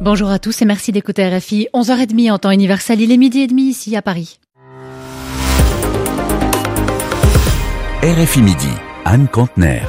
Bonjour à tous et merci d'écouter RFI. 11h30 en temps universel, il est 12h30 ici à Paris. RFI Midi, Anne Contener.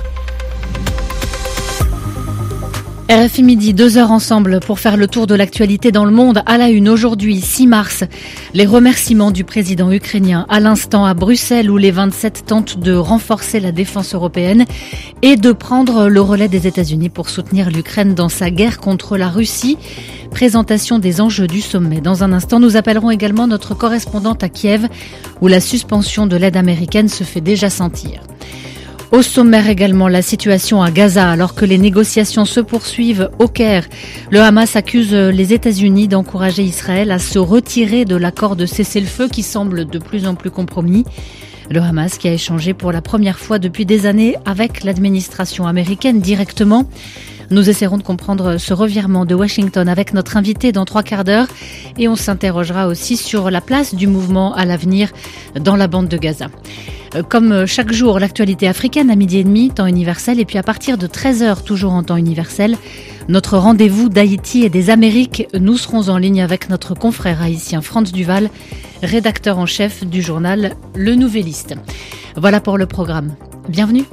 RFI Midi, 2 heures ensemble pour faire le tour de l'actualité dans le monde. À la une aujourd'hui, 6 mars, les remerciements du président ukrainien à l'instant à Bruxelles où les 27 tentent de renforcer la défense européenne et de prendre le relais des États-Unis pour soutenir l'Ukraine dans sa guerre contre la Russie. Présentation des enjeux du sommet. Dans un instant, nous appellerons également notre correspondante à Kiev où la suspension de l'aide américaine se fait déjà sentir. Au sommaire également, la situation à Gaza alors que les négociations se poursuivent au Caire. Le Hamas accuse les États-Unis d'encourager Israël à se retirer de l'accord de cessez-le-feu qui semble de plus en plus compromis. Le Hamas qui a échangé pour la première fois depuis des années avec l'administration américaine directement. Nous essaierons de comprendre ce revirement de Washington avec notre invité dans 3 quarts d'heure et on s'interrogera aussi sur la place du mouvement à l'avenir dans la bande de Gaza. Comme chaque jour, l'actualité africaine à 12h30, temps universel, et puis à partir de 13h, toujours en temps universel, notre rendez-vous d'Haïti et des Amériques. Nous serons en ligne avec notre confrère haïtien Franz Duval, rédacteur en chef du journal Le Nouvelliste. Voilà pour le programme. Bienvenue.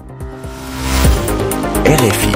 RFI,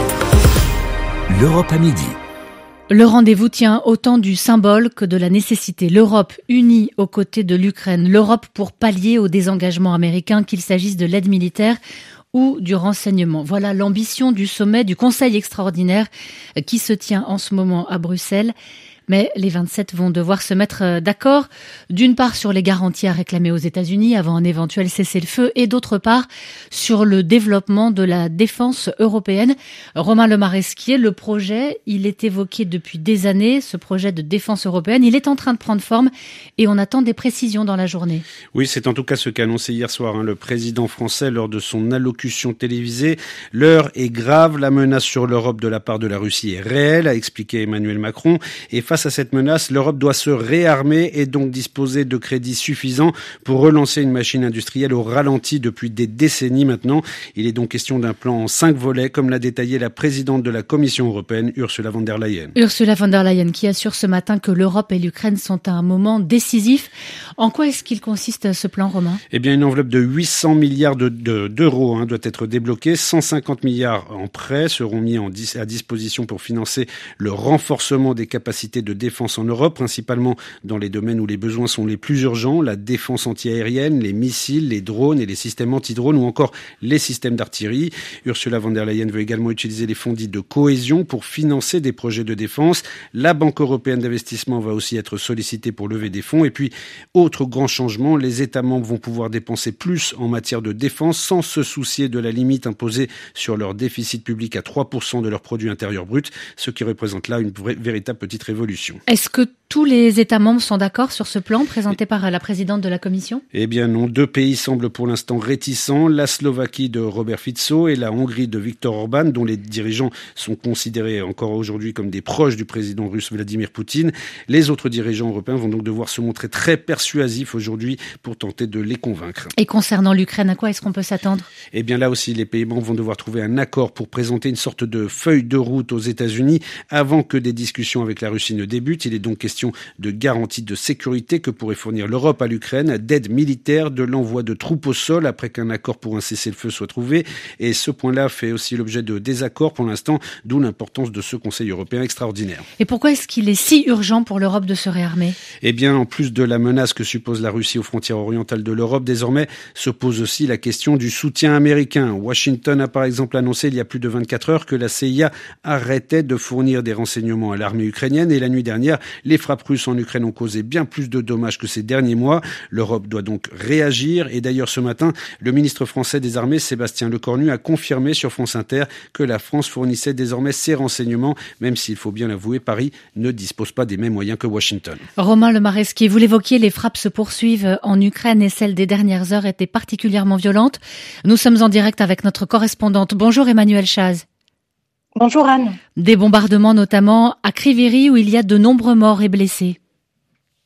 l'Europe à midi. Le rendez-vous tient autant du symbole que de la nécessité. L'Europe unie aux côtés de l'Ukraine. L'Europe pour pallier au désengagement américain, qu'il s'agisse de l'aide militaire ou du renseignement. Voilà l'ambition du sommet du Conseil extraordinaire qui se tient en ce moment à Bruxelles. Mais les 27 vont devoir se mettre d'accord, d'une part sur les garanties à réclamer aux États-Unis avant un éventuel cessez-le-feu et d'autre part sur le développement de la défense européenne. Romain Lemaresquier, le projet, il est évoqué depuis des années, ce projet de défense européenne. Il est en train de prendre forme et on attend des précisions dans la journée. Oui, c'est en tout cas ce qu'a annoncé hier soir le président français lors de son allocution télévisée. L'heure est grave, la menace sur l'Europe de la part de la Russie est réelle, a expliqué Emmanuel Macron. Et face à cette menace, l'Europe doit se réarmer et donc disposer de crédits suffisants pour relancer une machine industrielle au ralenti depuis des décennies maintenant. Il est donc question d'un plan en 5 volets, comme l'a détaillé la présidente de la Commission européenne, Ursula von der Leyen. Ursula von der Leyen qui assure ce matin que l'Europe et l'Ukraine sont à un moment décisif. En quoi est-ce qu'il consiste ce plan, Romain ? Eh bien, une enveloppe de 800 milliards d'euros doit être débloquée. 150 milliards en prêts seront mis à disposition pour financer le renforcement des capacités de défense en Europe, principalement dans les domaines où les besoins sont les plus urgents, la défense antiaérienne, les missiles, les drones et les systèmes anti-drones ou encore les systèmes d'artillerie. Ursula von der Leyen veut également utiliser les fonds dits de cohésion pour financer des projets de défense. La Banque européenne d'investissement va aussi être sollicitée pour lever des fonds. Et puis, autre grand changement, les États membres vont pouvoir dépenser plus en matière de défense sans se soucier de la limite imposée sur leur déficit public à 3% de leur produit intérieur brut, ce qui représente là une véritable petite révolution. Est-ce que tous les États membres sont d'accord sur ce plan présenté par la présidente de la Commission ? Eh bien non, 2 pays semblent pour l'instant réticents, la Slovaquie de Robert Fico et la Hongrie de Viktor Orban, dont les dirigeants sont considérés encore aujourd'hui comme des proches du président russe Vladimir Poutine. Les autres dirigeants européens vont donc devoir se montrer très persuasifs aujourd'hui pour tenter de les convaincre. Et concernant l'Ukraine, à quoi est-ce qu'on peut s'attendre ? Eh bien là aussi, les pays membres vont devoir trouver un accord pour présenter une sorte de feuille de route aux États-Unis avant que des discussions avec la Russie ne débutent. Il est donc question de garanties de sécurité que pourrait fournir l'Europe à l'Ukraine, d'aide militaire, de l'envoi de troupes au sol après qu'un accord pour un cessez-le-feu soit trouvé. Et ce point-là fait aussi l'objet de désaccords pour l'instant, d'où l'importance de ce Conseil européen extraordinaire. Et pourquoi est-ce qu'il est si urgent pour l'Europe de se réarmer ? Eh bien, en plus de la menace que suppose la Russie aux frontières orientales de l'Europe, désormais se pose aussi la question du soutien américain. Washington a par exemple annoncé il y a plus de 24 heures que la CIA arrêtait de fournir des renseignements à l'armée ukrainienne et la nuit dernière, les frappes russes en Ukraine ont causé bien plus de dommages que ces derniers mois. L'Europe doit donc réagir. Et d'ailleurs, ce matin, le ministre français des Armées, Sébastien Lecornu, a confirmé sur France Inter que la France fournissait désormais ses renseignements, même s'il faut bien l'avouer, Paris ne dispose pas des mêmes moyens que Washington. Romain Lemaresquier, vous l'évoquiez, les frappes se poursuivent en Ukraine et celles des dernières heures étaient particulièrement violentes. Nous sommes en direct avec notre correspondante. Bonjour Emmanuel Chaz. Bonjour Anne. Des bombardements notamment à Kryvyi où il y a de nombreux morts et blessés.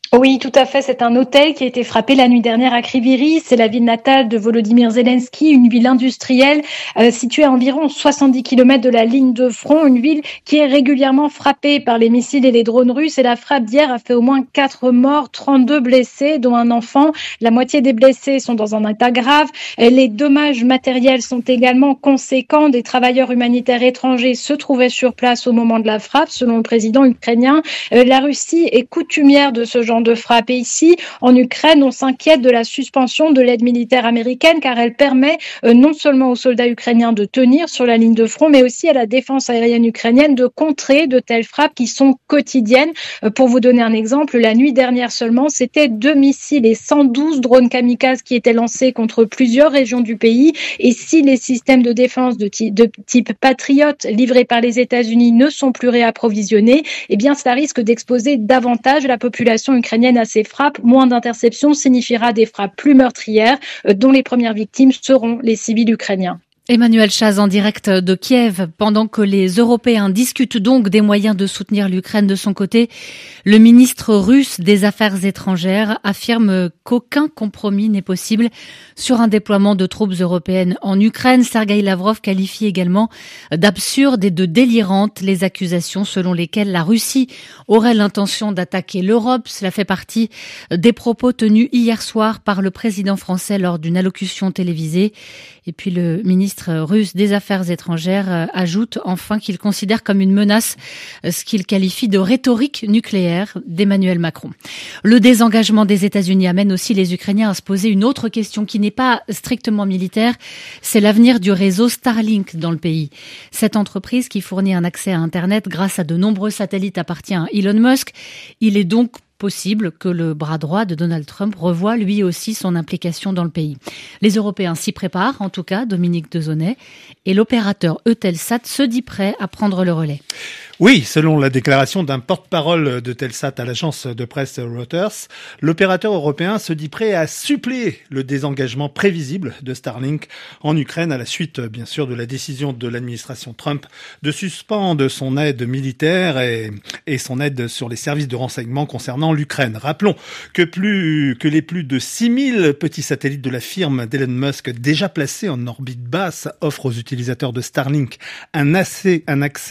Oui, tout à fait. C'est un hôtel qui a été frappé la nuit dernière à Kryvyi. C'est la ville natale de Volodymyr Zelensky, une ville industrielle située à environ 70 km de la ligne de front, une ville qui est régulièrement frappée par les missiles et les drones russes. Et la frappe d'hier a fait au moins 4 morts, 32 blessés, dont un enfant. La moitié des blessés sont dans un état grave. Les dommages matériels sont également conséquents. Des travailleurs humanitaires étrangers se trouvaient sur place au moment de la frappe, selon le président ukrainien. La Russie est coutumière de ce genre de frappe. Et ici, en Ukraine, on s'inquiète de la suspension de l'aide militaire américaine car elle permet non seulement aux soldats ukrainiens de tenir sur la ligne de front, mais aussi à la défense aérienne ukrainienne de contrer de telles frappes qui sont quotidiennes. Pour vous donner un exemple, la nuit dernière seulement, c'était 2 missiles et 112 drones kamikazes qui étaient lancés contre plusieurs régions du pays. Et si les systèmes de défense de type Patriot livrés par les États-Unis ne sont plus réapprovisionnés, eh bien, cela risque d'exposer davantage la population ukrainienne à ces frappes. Moins d'interceptions signifiera des frappes plus meurtrières, dont les premières victimes seront les civils ukrainiens. Emmanuel Chaz en direct de Kiev. Pendant que les Européens discutent donc des moyens de soutenir l'Ukraine de son côté, le ministre russe des Affaires étrangères affirme qu'aucun compromis n'est possible sur un déploiement de troupes européennes en Ukraine. Sergueï Lavrov qualifie également d'absurdes et de délirantes les accusations selon lesquelles la Russie aurait l'intention d'attaquer l'Europe. Cela fait partie des propos tenus hier soir par le président français lors d'une allocution télévisée. Et puis le ministre russe des Affaires étrangères ajoute enfin qu'il considère comme une menace ce qu'il qualifie de rhétorique nucléaire d'Emmanuel Macron. Le désengagement des États-Unis amène aussi les Ukrainiens à se poser une autre question qui n'est pas strictement militaire, c'est l'avenir du réseau Starlink dans le pays. Cette entreprise qui fournit un accès à Internet grâce à de nombreux satellites appartient à Elon Musk. Il est donc possible que le bras droit de Donald Trump revoie lui aussi son implication dans le pays. Les Européens s'y préparent, en tout cas, Dominique Dezonnet, et l'opérateur Eutelsat se dit prêt à prendre le relais. Oui, selon la déclaration d'un porte-parole de Telsat à l'agence de presse Reuters, l'opérateur européen se dit prêt à suppléer le désengagement prévisible de Starlink en Ukraine à la suite, bien sûr, de la décision de l'administration Trump de suspendre son aide militaire et son aide sur les services de renseignement concernant l'Ukraine. Rappelons que les plus de 6000 petits satellites de la firme d'Elon Musk déjà placés en orbite basse offrent aux utilisateurs de Starlink un accès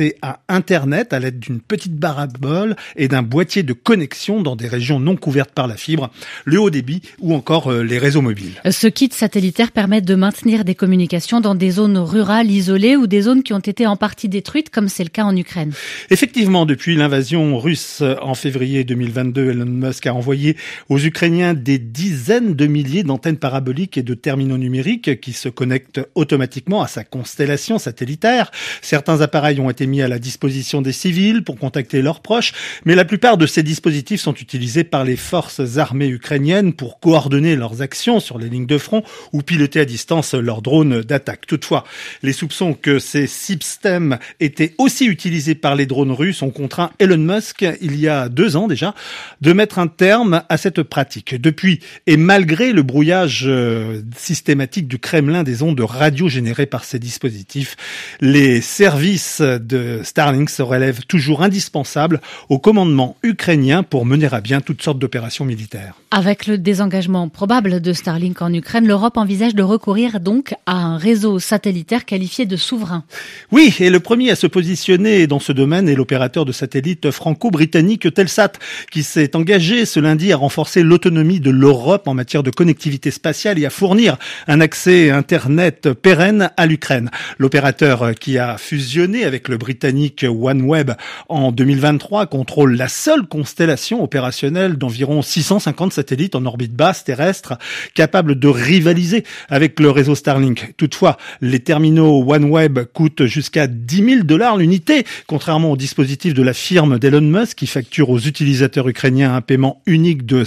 à Internet à l'aide d'une petite barre à bol et d'un boîtier de connexion dans des régions non couvertes par la fibre, le haut débit ou encore les réseaux mobiles. Ce kit satellitaire permet de maintenir des communications dans des zones rurales isolées ou des zones qui ont été en partie détruites, comme c'est le cas en Ukraine. Effectivement, depuis l'invasion russe en février 2022, Elon Musk a envoyé aux Ukrainiens des dizaines de milliers d'antennes paraboliques et de terminaux numériques qui se connectent automatiquement à sa constellation satellitaire. Certains appareils ont été mis à la disposition des civils pour contacter leurs proches, mais la plupart de ces dispositifs sont utilisés par les forces armées ukrainiennes pour coordonner leurs actions sur les lignes de front ou piloter à distance leurs drones d'attaque. Toutefois, les soupçons que ces systèmes étaient aussi utilisés par les drones russes ont contraint Elon Musk, il y a 2 ans déjà, de mettre un terme à cette pratique. Depuis, et malgré le brouillage systématique du Kremlin des ondes radio générées par ces dispositifs, les services de Starlink se relèvent toujours indispensables au commandement ukrainien pour mener à bien toutes sortes d'opérations militaires. Avec le désengagement probable de Starlink en Ukraine, l'Europe envisage de recourir donc à un réseau satellitaire qualifié de souverain. Oui, et le premier à se positionner dans ce domaine est l'opérateur de satellites franco-britannique Telsat, qui s'est engagé ce lundi à renforcer l'autonomie de l'Europe en matière de connectivité spatiale et à fournir un accès Internet pérenne à l'Ukraine. L'opérateur qui a fusionné avec le britannique OneWeb en 2023 contrôle la seule constellation opérationnelle d'environ 650 satellites en orbite basse terrestre capables de rivaliser avec le réseau Starlink. Toutefois, les terminaux OneWeb coûtent jusqu'à $10 000 l'unité, contrairement au dispositif de la firme d'Elon Musk qui facture aux utilisateurs ukrainiens un paiement unique de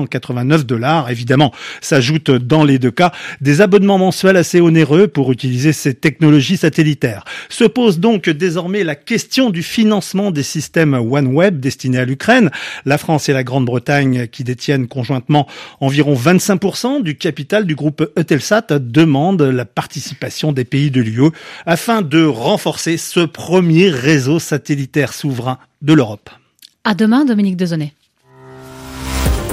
$589. Évidemment, s'ajoutent dans les 2 cas des abonnements mensuels assez onéreux pour utiliser ces technologies satellitaires. Se pose donc désormais la question du financement des systèmes OneWeb destinés à l'Ukraine. La France et la Grande-Bretagne, qui détiennent conjointement environ 25% du capital du groupe Eutelsat, demandent la participation des pays de l'UE afin de renforcer ce premier réseau satellitaire souverain de l'Europe. À demain, Dominique Dezonnet.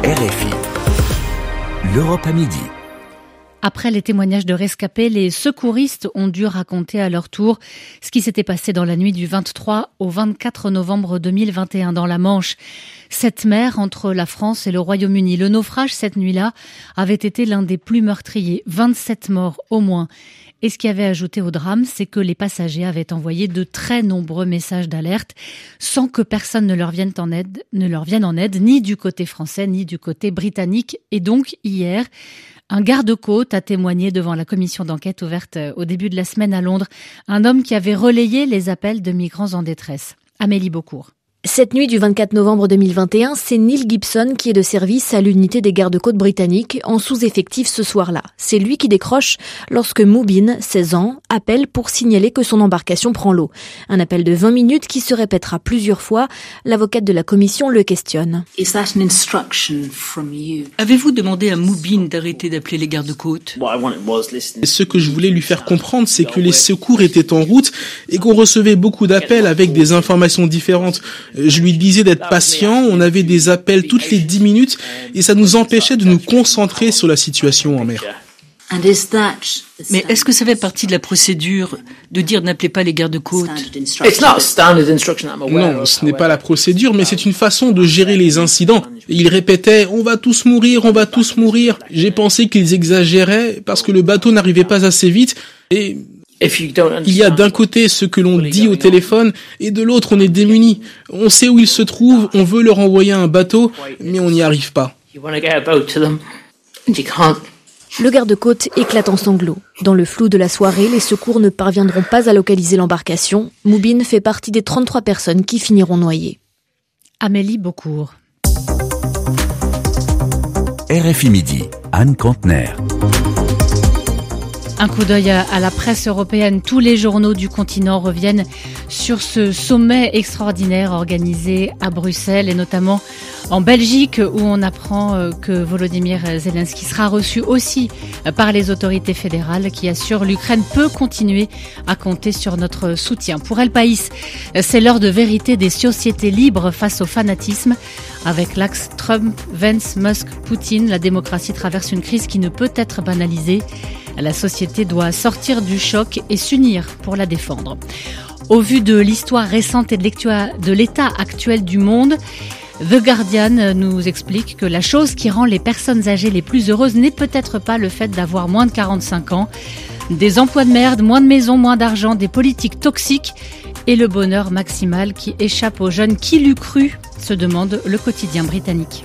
RFI. L'Europe à midi. Après les témoignages de rescapés, les secouristes ont dû raconter à leur tour ce qui s'était passé dans la nuit du 23 au 24 novembre 2021 dans la Manche. Cette mer entre la France et le Royaume-Uni. Le naufrage cette nuit-là avait été l'un des plus meurtriers, 27 morts au moins. Et ce qui avait ajouté au drame, c'est que les passagers avaient envoyé de très nombreux messages d'alerte sans que personne ne leur vienne en aide, ni du côté français, ni du côté britannique. Et donc, hier, un garde-côte a témoigné devant la commission d'enquête ouverte au début de la semaine à Londres. Un homme qui avait relayé les appels de migrants en détresse. Amélie Beaucourt. Cette nuit du 24 novembre 2021, c'est Neil Gibson qui est de service à l'unité des gardes-côtes britanniques en sous-effectif ce soir-là. C'est lui qui décroche lorsque Moubin, 16 ans, appelle pour signaler que son embarcation prend l'eau. Un appel de 20 minutes qui se répétera plusieurs fois. L'avocate de la commission le questionne. Avez-vous demandé à Moubin d'arrêter d'appeler les gardes-côtes ? Ce que je voulais lui faire comprendre, c'est que les secours étaient en route et qu'on recevait beaucoup d'appels avec des informations différentes. Je lui disais d'être patient, on avait des appels toutes les 10 minutes et ça nous empêchait de nous concentrer sur la situation en mer. Mais est-ce que ça fait partie de la procédure de dire n'appelez pas les gardes-côtes ? Non, ce n'est pas la procédure, mais c'est une façon de gérer les incidents. Et il répétait « on va tous mourir, on va tous mourir ». J'ai pensé qu'ils exagéraient parce que le bateau n'arrivait pas assez vite et... Il y a d'un côté ce que l'on dit au téléphone et de l'autre on est démuni. On sait où ils se trouvent, on veut leur envoyer un bateau, mais on n'y arrive pas. Le garde-côte éclate en sanglots. Dans le flou de la soirée, les secours ne parviendront pas à localiser l'embarcation. Moubin fait partie des 33 personnes qui finiront noyées. Amélie Beaucourt. RFI Midi, Anne Kantner. Un coup d'œil à la presse européenne. Tous les journaux du continent reviennent sur ce sommet extraordinaire organisé à Bruxelles et notamment en Belgique où on apprend que Volodymyr Zelensky sera reçu aussi par les autorités fédérales qui assurent l'Ukraine peut continuer à compter sur notre soutien. Pour El País, c'est l'heure de vérité des sociétés libres face au fanatisme. Avec l'axe Trump, Vance, Musk, Poutine, la démocratie traverse une crise qui ne peut être banalisée. La société doit sortir du choc et s'unir pour la défendre. Au vu de l'histoire récente et de l'état actuel du monde, The Guardian nous explique que la chose qui rend les personnes âgées les plus heureuses n'est peut-être pas le fait d'avoir moins de 45 ans. Des emplois de merde, moins de maisons, moins d'argent, des politiques toxiques et le bonheur maximal qui échappe aux jeunes. Qui l'eût cru, se demande le quotidien britannique.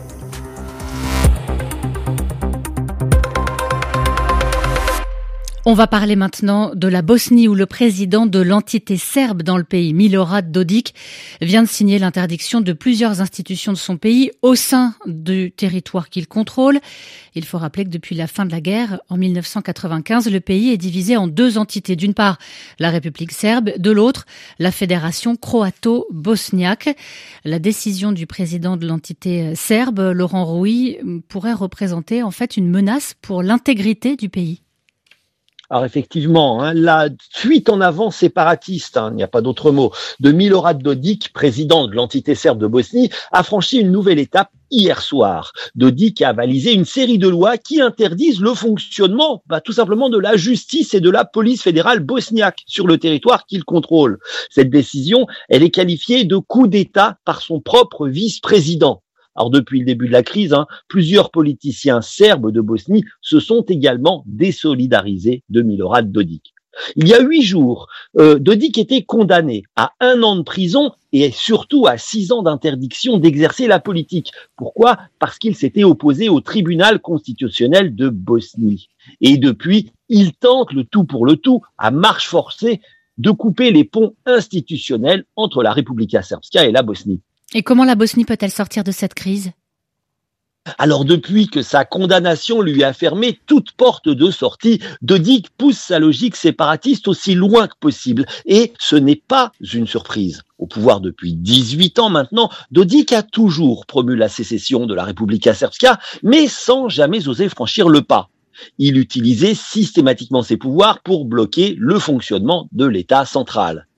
On va parler maintenant de la Bosnie où le président de l'entité serbe dans le pays, Milorad Dodik, vient de signer l'interdiction de plusieurs institutions de son pays au sein du territoire qu'il contrôle. Il faut rappeler que depuis la fin de la guerre, en 1995, le pays est divisé en deux entités. D'une part, la République serbe, de l'autre, la Fédération croato-bosniaque. La décision du président de l'entité serbe, Laurent Rouy, pourrait représenter en fait une menace pour l'intégrité du pays. Alors effectivement, la fuite en avant séparatiste, il n'y a pas d'autre mot, de Milorad Dodik, président de l'entité serbe de Bosnie, a franchi une nouvelle étape hier soir. Dodik a avalisé une série de lois qui interdisent le fonctionnement, tout simplement de la justice et de la police fédérale bosniaque sur le territoire qu'il contrôle. Cette décision, elle est qualifiée de coup d'État par son propre vice-président. Alors depuis le début de la crise, plusieurs politiciens serbes de Bosnie se sont également désolidarisés de Milorad Dodik. Il y a 8 jours, Dodik était condamné à 1 an de prison et surtout à 6 ans d'interdiction d'exercer la politique. Pourquoi ? Parce qu'il s'était opposé au tribunal constitutionnel de Bosnie. Et depuis, il tente le tout pour le tout, à marche forcée, de couper les ponts institutionnels entre la Republika Srpska et la Bosnie. Et comment la Bosnie peut-elle sortir de cette crise ? Alors depuis que sa condamnation lui a fermé toute porte de sortie, Dodik pousse sa logique séparatiste aussi loin que possible. Et ce n'est pas une surprise. Au pouvoir depuis 18 ans maintenant, Dodik a toujours promu la sécession de la Republika Srpska, mais sans jamais oser franchir le pas. Il utilisait systématiquement ses pouvoirs pour bloquer le fonctionnement de l'État central.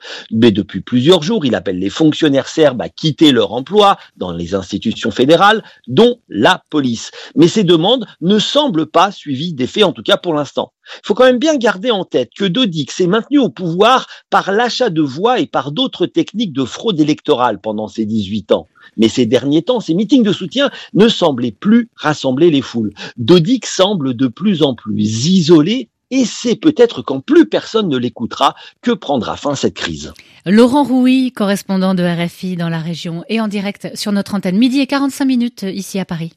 Mais depuis plusieurs jours, il appelle les fonctionnaires serbes à quitter leur emploi dans les institutions fédérales, dont la police. Mais ces demandes ne semblent pas suivies d'effet, en tout cas pour l'instant. Il faut quand même bien garder en tête que Dodik s'est maintenu au pouvoir par l'achat de voix et par d'autres techniques de fraude électorale pendant ses 18 ans. Mais ces derniers temps, ces meetings de soutien ne semblaient plus rassembler les foules. Dodik semble de plus en plus isolé et c'est peut-être quand plus personne ne l'écoutera que prendra fin cette crise. Laurent Rouy, correspondant de RFI dans la région et en direct sur notre antenne 12h45 ici à Paris.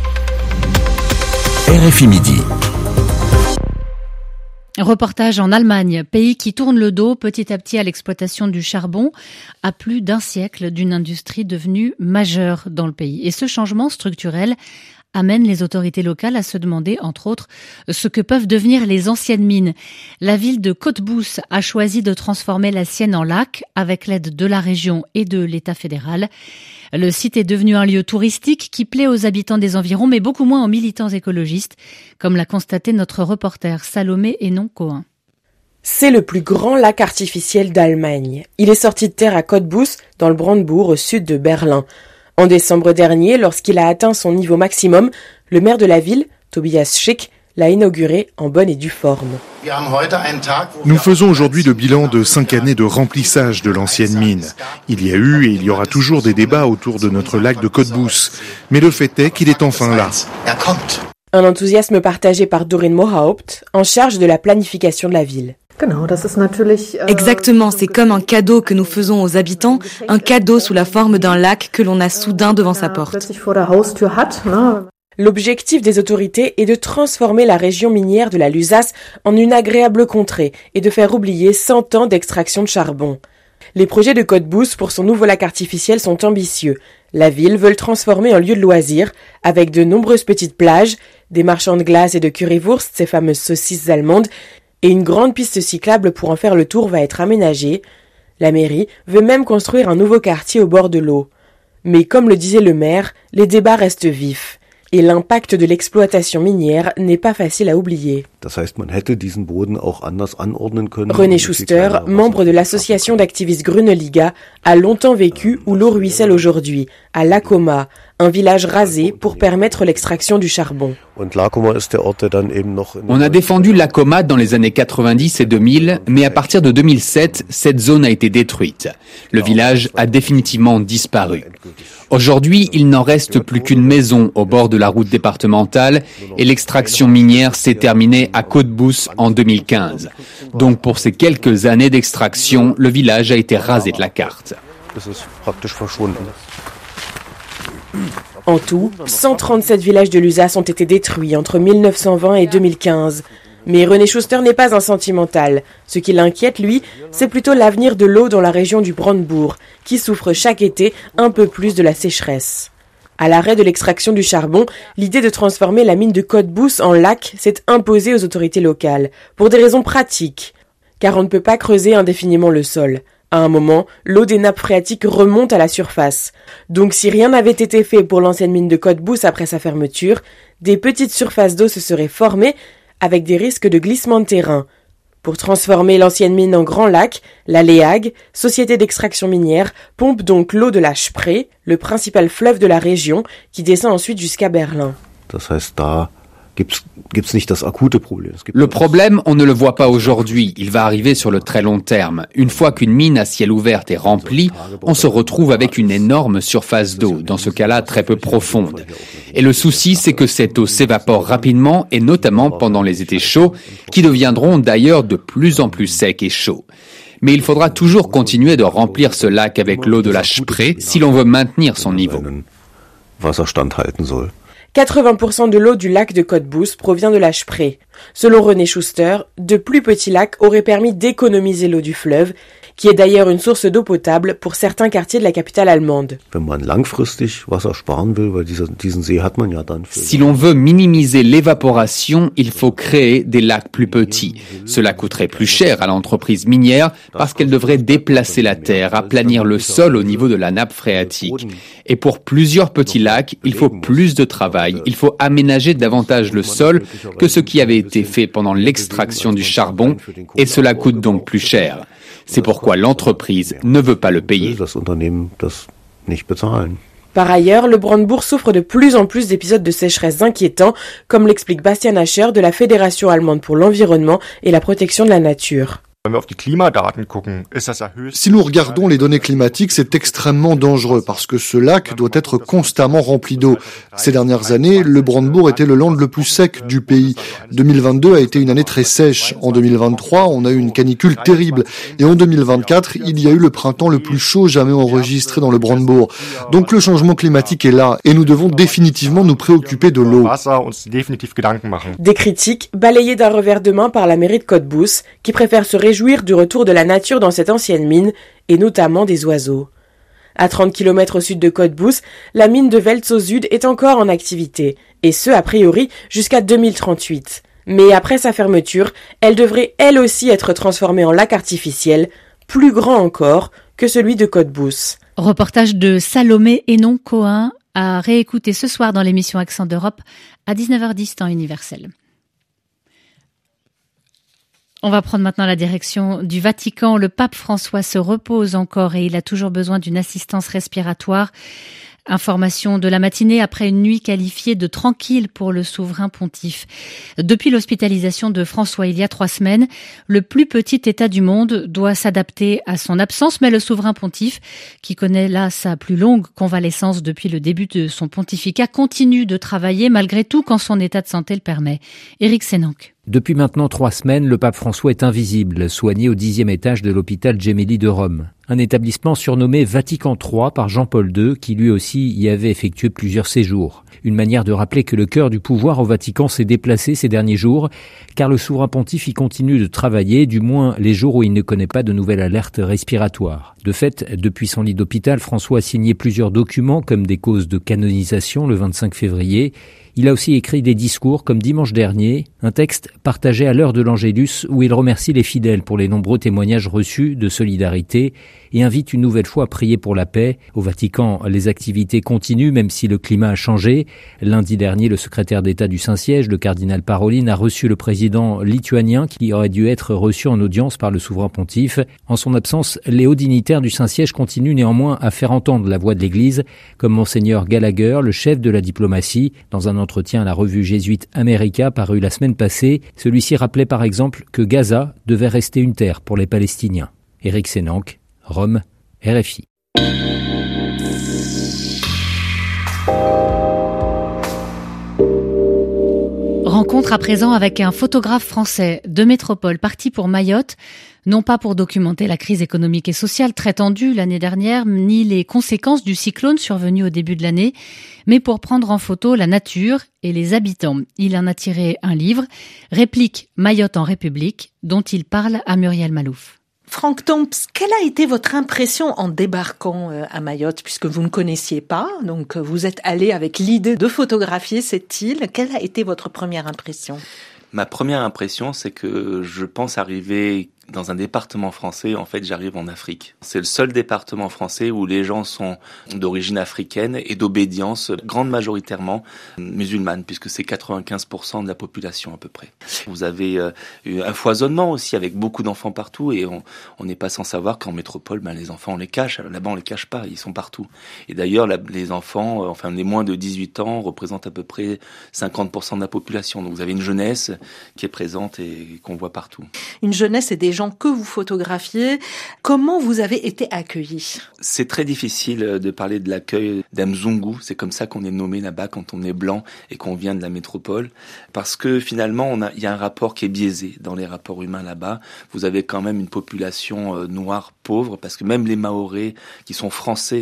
RFI Midi. Reportage en Allemagne, pays qui tourne le dos petit à petit à l'exploitation du charbon, à plus d'un siècle d'une industrie devenue majeure dans le pays. Et ce changement structurel amène les autorités locales à se demander, entre autres, ce que peuvent devenir les anciennes mines. La ville de Cottbus a choisi de transformer la sienne en lac avec l'aide de la région et de l'État fédéral. Le site est devenu un lieu touristique qui plaît aux habitants des environs, mais beaucoup moins aux militants écologistes, comme l'a constaté notre reporter Salomé Hénon-Cohen. C'est le plus grand lac artificiel d'Allemagne. Il est sorti de terre à Cottbus, dans le Brandebourg, au sud de Berlin. En décembre dernier, lorsqu'il a atteint son niveau maximum, le maire de la ville, Tobias Schick, l'a inauguré en bonne et due forme. Nous faisons aujourd'hui le bilan de 5 années de remplissage de l'ancienne mine. Il y a eu et il y aura toujours des débats autour de notre lac de Cottbus. Mais le fait est qu'il est enfin là. Un enthousiasme partagé par Doreen Mohaupt, en charge de la planification de la ville. Exactement, c'est comme un cadeau que nous faisons aux habitants, un cadeau sous la forme d'un lac que l'on a soudain devant sa porte. L'objectif des autorités est de transformer la région minière de la Lusace en une agréable contrée et de faire oublier 100 ans d'extraction de charbon. Les projets de Cottbus pour son nouveau lac artificiel sont ambitieux. La ville veut le transformer en lieu de loisirs, avec de nombreuses petites plages, des marchands de glace et de currywurst, ces fameuses saucisses allemandes, et une grande piste cyclable pour en faire le tour va être aménagée. La mairie veut même construire un nouveau quartier au bord de l'eau. Mais comme le disait le maire, les débats restent vifs. Et l'impact de l'exploitation minière n'est pas facile à oublier. René Schuster, membre de l'association d'activistes Grüne Liga, a longtemps vécu où l'eau ruisselle aujourd'hui, à Lacoma, un village rasé pour permettre l'extraction du charbon. On a défendu Lacoma dans les années 90 et 2000, mais à partir de 2007, cette zone a été détruite. Le village a définitivement disparu. Aujourd'hui, il n'en reste plus qu'une maison au bord de la route départementale et l'extraction minière s'est terminée à Cottbus en 2015. Donc pour ces quelques années d'extraction, le village a été rasé de la carte. En tout, 137 villages de Lusace ont été détruits entre 1920 et 2015. Mais René Schuster n'est pas un sentimental. Ce qui l'inquiète, lui, c'est plutôt l'avenir de l'eau dans la région du Brandebourg, qui souffre chaque été un peu plus de la sécheresse. À l'arrêt de l'extraction du charbon, l'idée de transformer la mine de Cottbus en lac s'est imposée aux autorités locales, pour des raisons pratiques. Car on ne peut pas creuser indéfiniment le sol. À un moment, l'eau des nappes phréatiques remonte à la surface. Donc si rien n'avait été fait pour l'ancienne mine de Cottbus après sa fermeture, des petites surfaces d'eau se seraient formées avec des risques de glissement de terrain. Pour transformer l'ancienne mine en grand lac, la LEAG, société d'extraction minière, pompe donc l'eau de la Spree, le principal fleuve de la région, qui descend ensuite jusqu'à Berlin. Le problème, on ne le voit pas aujourd'hui, il va arriver sur le très long terme. Une fois qu'une mine à ciel ouvert est remplie, on se retrouve avec une énorme surface d'eau, dans ce cas-là très peu profonde. Et le souci, c'est que cette eau s'évapore rapidement, et notamment pendant les étés chauds, qui deviendront d'ailleurs de plus en plus secs et chauds. Mais il faudra toujours continuer de remplir ce lac avec l'eau de la Spree si l'on veut maintenir son niveau. 80% de l'eau du lac de Cottbus provient de la Spree. Selon René Schuster, de plus petits lacs auraient permis d'économiser l'eau du fleuve, qui est d'ailleurs une source d'eau potable pour certains quartiers de la capitale allemande. Si l'on veut minimiser l'évaporation, il faut créer des lacs plus petits. Cela coûterait plus cher à l'entreprise minière parce qu'elle devrait déplacer la terre, aplanir le sol au niveau de la nappe phréatique. Et pour plusieurs petits lacs, il faut plus de travail. Il faut aménager davantage le sol que ce qui avait été fait pendant l'extraction du charbon et cela coûte donc plus cher. C'est pourquoi l'entreprise ne veut pas le payer. Par ailleurs, le Brandebourg souffre de plus en plus d'épisodes de sécheresse inquiétants, comme l'explique Bastian Ascher de la Fédération allemande pour l'environnement et la protection de la nature. Si nous regardons les données climatiques, c'est extrêmement dangereux parce que ce lac doit être constamment rempli d'eau. Ces dernières années, le Brandebourg était le land le plus sec du pays. 2022 a été une année très sèche. En 2023, on a eu une canicule terrible. Et en 2024, il y a eu le printemps le plus chaud jamais enregistré dans le Brandebourg. Donc le changement climatique est là et nous devons définitivement nous préoccuper de l'eau. Des critiques balayées d'un revers de main par la mairie de Cottbus, qui préfère se réjouir du retour de la nature dans cette ancienne mine, et notamment des oiseaux. À 30 km au sud de Cottbus, la mine de Welzow-Süd est encore en activité, et ce, a priori, jusqu'à 2038. Mais après sa fermeture, elle devrait elle aussi être transformée en lac artificiel, plus grand encore que celui de Cottbus. Reportage de Salomé Hénon-Cohen à réécouter ce soir dans l'émission Accent d'Europe à 19h10 temps universel. On va prendre maintenant la direction du Vatican. Le pape François se repose encore et il a toujours besoin d'une assistance respiratoire. Information de la matinée après une nuit qualifiée de tranquille pour le souverain pontife. Depuis l'hospitalisation de François il y a 3 semaines, le plus petit État du monde doit s'adapter à son absence, mais le souverain pontife, qui connaît là sa plus longue convalescence depuis le début de son pontificat, continue de travailler malgré tout quand son état de santé le permet. Éric Sénanque. Depuis maintenant 3 semaines, le pape François est invisible, soigné au 10e étage de l'hôpital Gemelli de Rome. Un établissement surnommé Vatican III par Jean-Paul II, qui lui aussi y avait effectué plusieurs séjours. Une manière de rappeler que le cœur du pouvoir au Vatican s'est déplacé ces derniers jours, car le souverain pontife y continue de travailler, du moins les jours où il ne connaît pas de nouvelles alertes respiratoires. De fait, depuis son lit d'hôpital, François a signé plusieurs documents comme des causes de canonisation le 25 février. Il a aussi écrit des discours comme dimanche dernier, un texte partagé à l'heure de l'Angélus où il remercie les fidèles pour les nombreux témoignages reçus de solidarité et invite une nouvelle fois à prier pour la paix. Au Vatican, les activités continuent même si le climat a changé. Lundi dernier, le secrétaire d'État du Saint-Siège, le cardinal Parolin, a reçu le président lituanien qui aurait dû être reçu en audience par le souverain pontife. En son absence, les hauts dignitaires du Saint-Siège continuent néanmoins à faire entendre la voix de l'Église, comme Monseigneur Gallagher, le chef de la diplomatie. Dans un entretien à la revue jésuite America paru la semaine passée, celui-ci rappelait par exemple que Gaza devait rester une terre pour les Palestiniens. Éric Sénanque, Rome, RFI. Rencontre à présent avec un photographe français de métropole parti pour Mayotte, non pas pour documenter la crise économique et sociale très tendue l'année dernière, ni les conséquences du cyclone survenu au début de l'année, mais pour prendre en photo la nature et les habitants. Il en a tiré un livre, Réplique Mayotte en République, dont il parle à Muriel Malouf. Franck Tomps, quelle a été votre impression en débarquant à Mayotte, puisque vous ne connaissiez pas, donc vous êtes allé avec l'idée de photographier cette île. Quelle a été votre première impression ? Ma première impression, c'est que je pense arriver dans un département français. En fait, j'arrive en Afrique. C'est le seul département français où les gens sont d'origine africaine et d'obédience grande majoritairement musulmane, puisque c'est 95% de la population à peu près. Vous avez un foisonnement aussi avec beaucoup d'enfants partout et on n'est pas sans savoir qu'en métropole, les enfants on les cache. Là-bas on les cache pas, ils sont partout. Et d'ailleurs les enfants, les moins de 18 ans représentent à peu près 50% de la population. Donc vous avez une jeunesse qui est présente et qu'on voit partout. Une jeunesse et des gens que vous photographiez. Comment vous avez été accueillis ? C'est très difficile de parler de l'accueil d'Amzungu. C'est comme ça qu'on est nommé là-bas quand on est blanc et qu'on vient de la métropole. Parce que finalement, il y a un rapport qui est biaisé dans les rapports humains là-bas. Vous avez quand même une population noire pauvre, parce que même les Mahorais, qui sont français,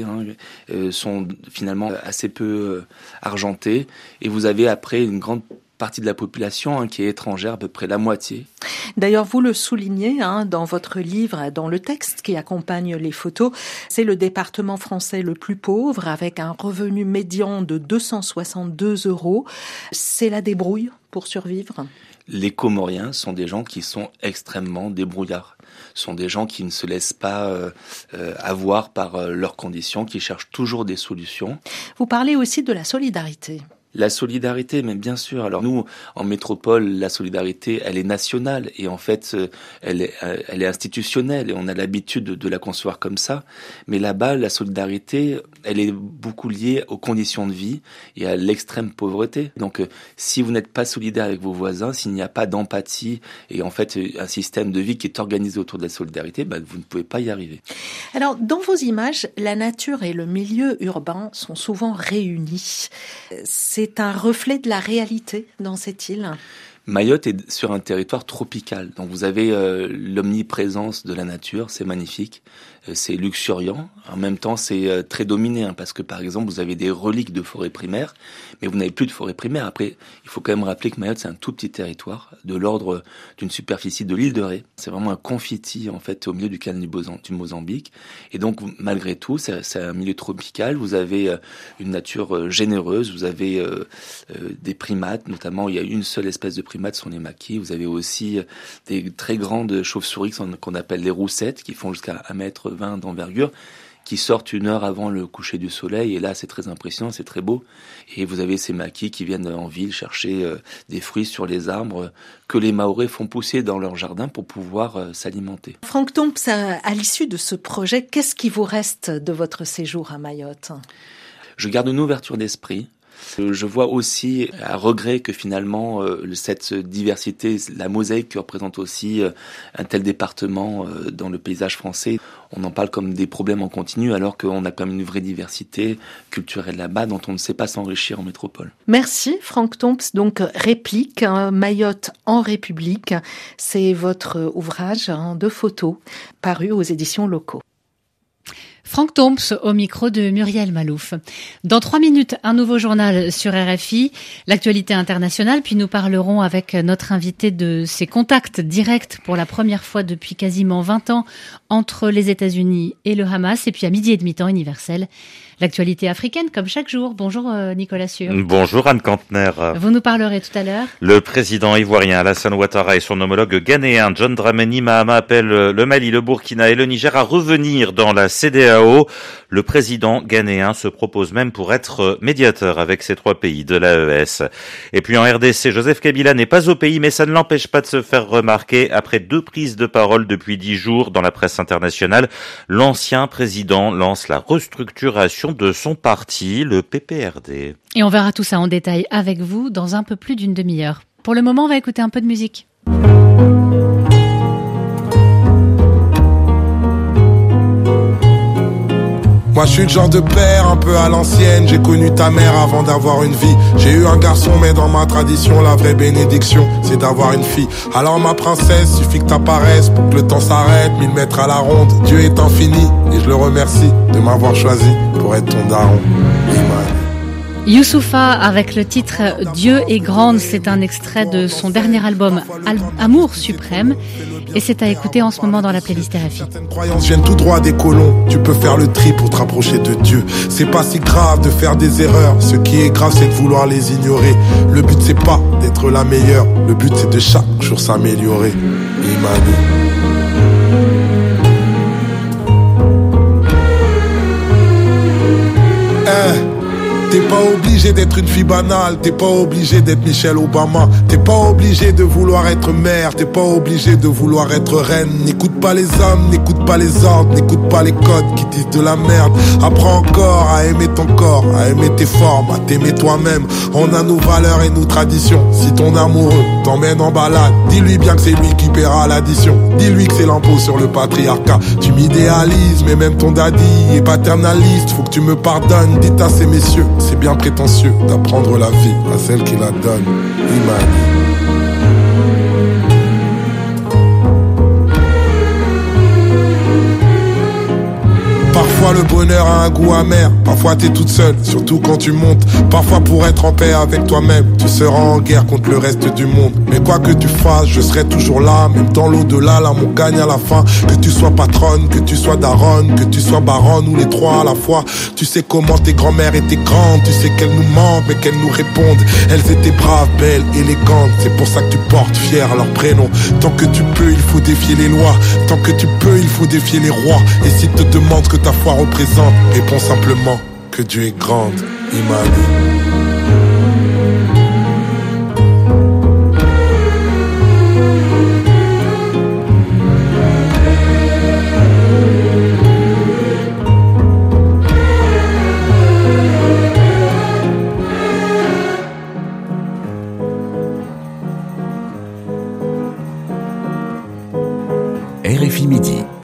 sont finalement assez peu argentés. Et vous avez après une grande partie de la population qui est étrangère, à peu près la moitié. D'ailleurs, vous le soulignez dans votre livre, dans le texte qui accompagne les photos, c'est le département français le plus pauvre, avec un revenu médian de 262 €. C'est la débrouille pour survivre ? Les Comoriens sont des gens qui sont extrêmement débrouillards. Ce sont des gens qui ne se laissent pas avoir par leurs conditions, qui cherchent toujours des solutions. Vous parlez aussi de la solidarité. La solidarité, mais bien sûr. Alors nous, en métropole, la solidarité, elle est nationale et en fait, elle est institutionnelle et on a l'habitude de la concevoir comme ça. Mais là-bas, la solidarité, elle est beaucoup liée aux conditions de vie et à l'extrême pauvreté. Donc, si vous n'êtes pas solidaire avec vos voisins, s'il n'y a pas d'empathie et en fait un système de vie qui est organisé autour de la solidarité, vous ne pouvez pas y arriver. Alors, dans vos images, la nature et le milieu urbain sont souvent réunis. C'est un reflet de la réalité dans cette île. Mayotte est sur un territoire tropical, donc vous avez l'omniprésence de la nature, c'est magnifique, c'est luxuriant, en même temps c'est très dominé, parce que par exemple vous avez des reliques de forêt primaire, mais vous n'avez plus de forêt primaire. Après, il faut quand même rappeler que Mayotte c'est un tout petit territoire, de l'ordre d'une superficie de l'île de Ré. C'est vraiment un confetti en fait au milieu du canal du Mozambique, et donc malgré tout c'est un milieu tropical, vous avez une nature généreuse, vous avez des primates, notamment il y a une seule espèce de primate, sont les maquis. Vous avez aussi des très grandes chauves-souris qu'on appelle les roussettes, qui font jusqu'à 1,20 m d'envergure, qui sortent 1 heure avant le coucher du soleil. Et là, c'est très impressionnant, c'est très beau. Et vous avez ces maquis qui viennent en ville chercher des fruits sur les arbres que les Mahorais font pousser dans leur jardin pour pouvoir s'alimenter. Franck Thomps, à l'issue de ce projet, qu'est-ce qui vous reste de votre séjour à Mayotte ? Je garde une ouverture d'esprit. Je vois aussi à regret que finalement cette diversité, la mosaïque que représente aussi un tel département dans le paysage français, on en parle comme des problèmes en continu alors qu'on a quand même une vraie diversité culturelle là-bas dont on ne sait pas s'enrichir en métropole. Merci Franck Thomps. Donc Réplique, Mayotte en République, c'est votre ouvrage de photos paru aux éditions Locaux. Franck Thomps au micro de Muriel Malouf. Dans 3 minutes, un nouveau journal sur RFI, l'actualité internationale, puis nous parlerons avec notre invité de ses contacts directs pour la première fois depuis quasiment 20 ans entre les États-Unis et le Hamas, et puis à 12h30 temps universel. L'actualité africaine, comme chaque jour. Bonjour Nicolas Sûr. Bonjour Anne Kantner. Vous nous parlerez tout à l'heure. Le président ivoirien Alassane Ouattara et son homologue ghanéen John Dramani Mahama appellent le Mali, le Burkina et le Niger à revenir dans la CEDEAO. Le président ghanéen se propose même pour être médiateur avec ces 3 pays de l'AES. Et puis en RDC, Joseph Kabila n'est pas au pays, mais ça ne l'empêche pas de se faire remarquer. Après 2 prises de parole depuis 10 jours dans la presse internationale, l'ancien président lance la restructuration de son parti, le PPRD. Et on verra tout ça en détail avec vous dans un peu plus d'une demi-heure. Pour le moment, on va écouter un peu de musique. Moi je suis le genre de père un peu à l'ancienne. J'ai connu ta mère avant d'avoir une vie. J'ai eu un garçon mais dans ma tradition la vraie bénédiction c'est d'avoir une fille. Alors ma princesse, suffit que t'apparaisses pour que le temps s'arrête. 1000 mètres à la ronde, Dieu est infini et je le remercie de m'avoir choisi pour être ton daron. Youssoupha avec le titre Dieu est grande, c'est un extrait de son dernier album Amour suprême et c'est à écouter en ce moment dans la playlist RFI. Certaines croyances viennent tout droit des colons. Tu peux faire le tri pour te rapprocher de Dieu. C'est pas si grave de faire des erreurs. Ce qui est grave c'est de vouloir les ignorer. Le but c'est pas d'être la meilleure. Le but c'est de chaque jour s'améliorer. Imani. T'es pas obligé d'être une fille banale, t'es pas obligé d'être Michelle Obama, t'es pas obligé de vouloir être mère, t'es pas obligé de vouloir être reine. N'écoute pas les hommes, n'écoute pas les ordres, n'écoute pas les codes qui disent de la merde. Apprends encore à aimer ton corps, à aimer tes formes, à t'aimer toi-même. On a nos valeurs et nos traditions. Si ton amoureux t'emmène en balade, dis-lui bien que c'est lui qui paiera l'addition. Dis-lui que c'est l'impôt sur le patriarcat. Tu m'idéalises, mais même ton daddy est paternaliste. Faut que tu me pardonnes, dites à ces messieurs. C'est bien prétentieux d'apprendre la vie à celle qui la donne. Imani. Parfois le bonheur a un goût amer, parfois t'es toute seule, surtout quand tu montes. Parfois pour être en paix avec toi-même, tu seras en guerre contre le reste du monde. Mais quoi que tu fasses, je serai toujours là, même dans l'au-delà, l'amour gagne à la fin. Que tu sois patronne, que tu sois daronne, que tu sois baronne ou les 3 à la fois. Tu sais comment tes grand-mères étaient grandes, tu sais qu'elles nous manquent mais qu'elles nous répondent. Elles étaient braves, belles, élégantes, c'est pour ça que tu portes fier leur prénom. Tant que tu peux, il faut défier les lois. Tant que tu peux, il faut défier les rois. Et si te demandent ce que ta foi représente, réponds simplement que Dieu est grande, Imani.